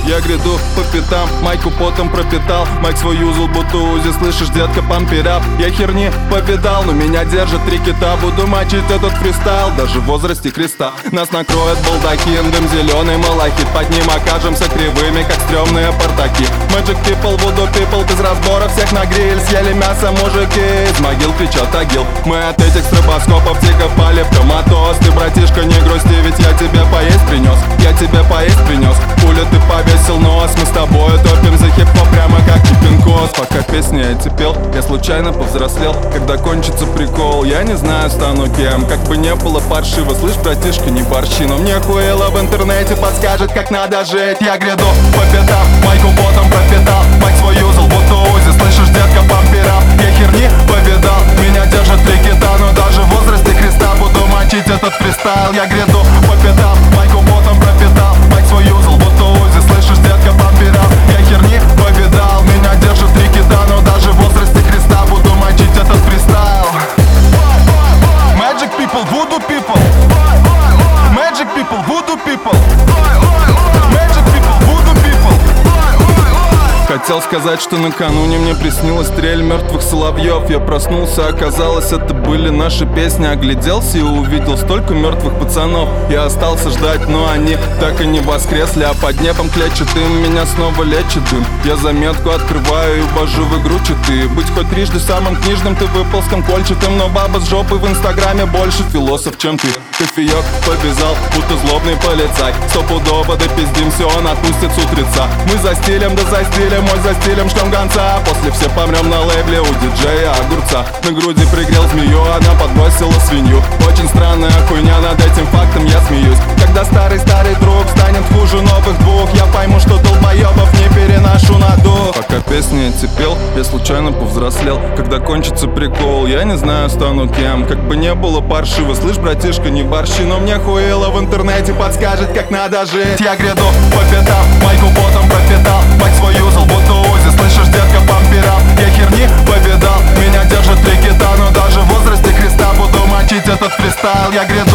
Я гряду по пятам, майку потом пропитал. Майк свой юзал, будто узи, слышишь, детка, пампирап. Я херни повидал, но меня держат 3 кита. Буду мочить этот фристайл, даже в возрасте креста. Нас накроет балдахин, дым зеленый малахит. Под ним окажемся кривыми, как стрёмные портаки. Magic people, voodoo people, без разбора всех на гриль. Съели мясо мужики, из могил кричат агил. Мы от этих стробоскопов тихо пали в коматоз. Ты, братишка, не грусти, ведь я тебе поесть принес. Я тебе поесть принес. Пуля, ты повесил нос, мы с тобой топим за хип-хоп прямо как чипинкос. Пока песни эти пел, я случайно повзрослел. Когда кончится прикол, я не знаю, стану кем. Как бы не было паршиво, слышь, братишка, не борщи. Но мне хуело в интернете подскажет, как надо жить. Я гряду по пятам, майку потом пропитал. Майк свой юзал, будто узи, слышишь, детка, пампирап. Я херни повидал, меня держат 3 кита. Но даже в возрасте креста буду мочить этот фристайл. Я гряду по пятам, майку потом пропитал. Майк свой юзал, будто узи, слышишь, детка, пампирап. Я херни повидал, меня держат 3 кита. Но даже в возрасте креста буду мочить этот фристайл. Magic people, voodoo people. Magic people, voodoo people. Magic people, voodoo people. Хотел сказать, что накануне мне приснилась трель мертвых соловьев. Я проснулся, оказалось, это были наши песни. Огляделся и увидел столько мертвых пацанов. Я остался ждать, но они так и не воскресли. А под небом клячет им, меня снова лечит дым. Я заметку открываю и ввожу в игру читы. Быть хоть трижды самым книжным, ты выпал с колчатым. Но баба с жопой в инстаграме больше философ, чем ты. Кофеек повязал, будто злобный полицай. Стопудово допиздимся, он отпустит с утреца. Мы за стилем, да за стилем, мой за стилем, ждем конца. После все помрем на лейбле у диджея огурца. На груди пригрел змею, она подбросила свинью. Очень странная хуйня, над этим фактом я смеюсь. Когда старый друг станет хуже новых двух, я пойму, что долбоебов не переношу на дух. Пока песни эти пел, я случайно повзрослел. Когда кончится прикол, я не знаю, стану кем. Как бы не было паршиво, слышь, братишка, не борщи. Но мне хуело в интернете подскажет, как надо жить. Я гряду по пятам, майку потом пропитал. Майк свой юзал, будто узи, слышишь, детка, пампирап. Я херни повидал, меня держат 3 кита. Но даже в возрасте креста буду мочить этот фристайл. Я гряду